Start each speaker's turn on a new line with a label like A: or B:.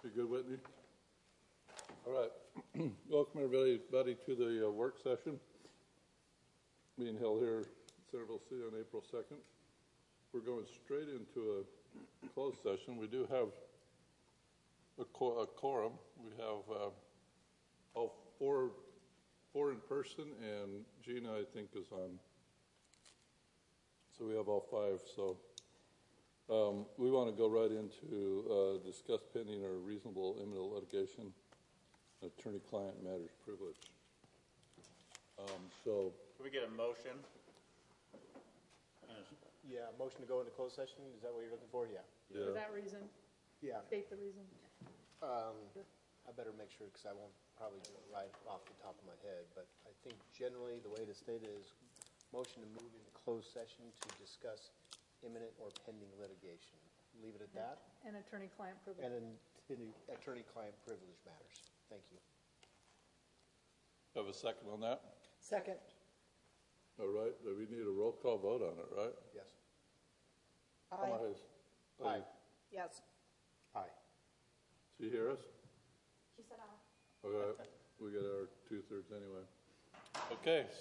A: You good, Whitney? All right. Welcome everybody to the work session being held here in Centerville City on April 2nd. We're going straight into a closed session. We do have a quorum. We have all four in person, and Gina, I think, is on. So we have all five. So we want to go right into discuss pending or reasonable imminent litigation, attorney-client matters privilege. So
B: can we get a motion?
C: Yeah, motion to go into closed session. Is that what you're looking for? Yeah.
D: For that reason?
C: Yeah.
D: State the reason.
C: I better make sure because I won't probably do it right off the top of my head. But I think generally the way to state it is motion to move into closed session to discuss imminent or pending litigation. Leave it at that.
D: And attorney-client privilege.
C: And attorney-client privilege matters. Thank you.
A: have a second on that?
D: Second.
A: All right. We need a roll call vote on it, right?
C: Yes.
A: Aye.
C: Aye.
D: Yes.
C: Aye.
A: Do you hear us?
D: She said aye.
A: Okay. We got our 2/3 anyway. Okay.